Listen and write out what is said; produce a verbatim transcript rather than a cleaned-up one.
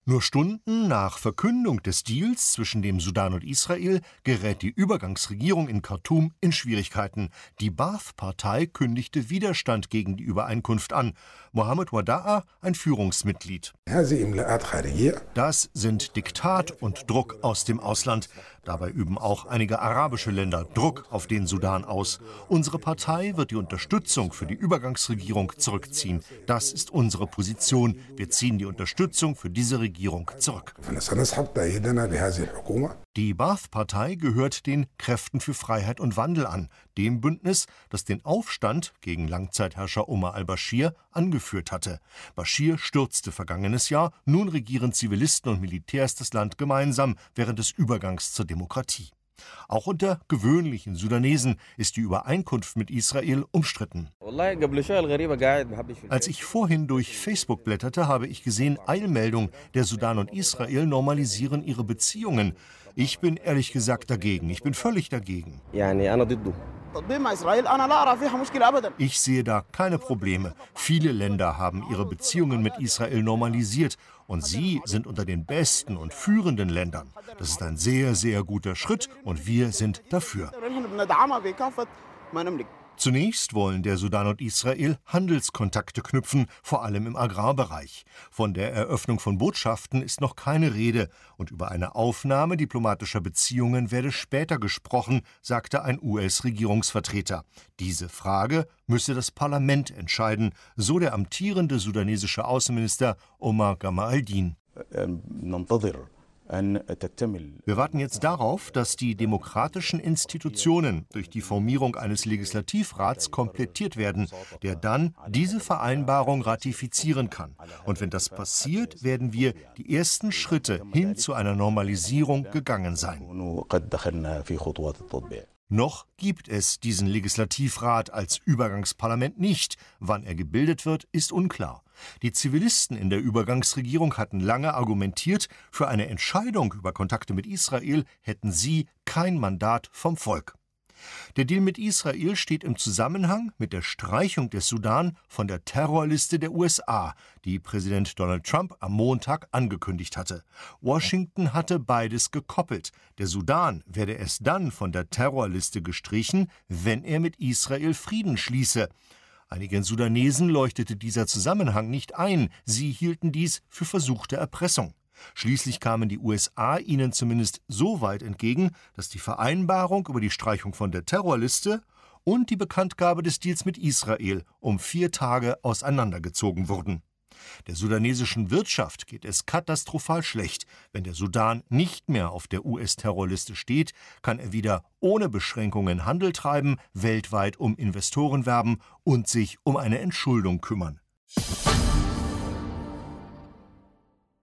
Nur Stunden nach Verkündung des Deals zwischen dem Sudan und Israel gerät die Übergangsregierung in Khartum in Schwierigkeiten. Die Ba'ath-Partei kündigte Widerstand gegen die Übereinkunft an. Mohammed Wada'a, ein Führungsmitglied. Das sind Diktat und Druck aus dem Ausland. Dabei üben auch einige arabische Länder Druck auf den Sudan aus. Unsere Partei wird die Unterstützung für die Übergangsregierung zurückziehen. Das ist unsere Position. Wir ziehen die Unterstützung für diese Regierung zurück. Die Ba'ath-Partei gehört den Kräften für Freiheit und Wandel an, dem Bündnis, das den Aufstand gegen Langzeitherrscher Omar al-Baschir angeführt hatte. Baschir stürzte vergangenes Jahr, nun regieren Zivilisten und Militärs das Land gemeinsam während des Übergangs zur Demokratie. Auch unter gewöhnlichen Sudanesen ist die Übereinkunft mit Israel umstritten. Als ich vorhin durch Facebook blätterte, habe ich gesehen, Eilmeldung, der Sudan und Israel normalisieren ihre Beziehungen. Ich bin ehrlich gesagt dagegen. Ich bin völlig dagegen. Ich sehe da keine Probleme. Viele Länder haben ihre Beziehungen mit Israel normalisiert. Und Sie sind unter den besten und führenden Ländern. Das ist ein sehr, sehr guter Schritt und wir sind dafür. Zunächst wollen der Sudan und Israel Handelskontakte knüpfen, vor allem im Agrarbereich. Von der Eröffnung von Botschaften ist noch keine Rede. Und über eine Aufnahme diplomatischer Beziehungen werde später gesprochen, sagte ein U S-Regierungsvertreter. Diese Frage müsse das Parlament entscheiden, so der amtierende sudanesische Außenminister Omar Gamal al-Din. Wir warten jetzt darauf, dass die demokratischen Institutionen durch die Formierung eines Legislativrats komplettiert werden, der dann diese Vereinbarung ratifizieren kann. Und wenn das passiert, werden wir die ersten Schritte hin zu einer Normalisierung gegangen sein. Noch gibt es diesen Legislativrat als Übergangsparlament nicht. Wann er gebildet wird, ist unklar. Die Zivilisten in der Übergangsregierung hatten lange argumentiert, für eine Entscheidung über Kontakte mit Israel hätten sie kein Mandat vom Volk. Der Deal mit Israel steht im Zusammenhang mit der Streichung des Sudan von der Terrorliste der U S A, die Präsident Donald Trump am Montag angekündigt hatte. Washington hatte beides gekoppelt. Der Sudan werde erst dann von der Terrorliste gestrichen, wenn er mit Israel Frieden schließe. Einigen Sudanesen leuchtete dieser Zusammenhang nicht ein. Sie hielten dies für versuchte Erpressung. Schließlich kamen die U S A ihnen zumindest so weit entgegen, dass die Vereinbarung über die Streichung von der Terrorliste und die Bekanntgabe des Deals mit Israel um vier Tage auseinandergezogen wurden. Der sudanesischen Wirtschaft geht es katastrophal schlecht. Wenn der Sudan nicht mehr auf der U S-Terrorliste steht, kann er wieder ohne Beschränkungen Handel treiben, weltweit um Investoren werben und sich um eine Entschuldung kümmern.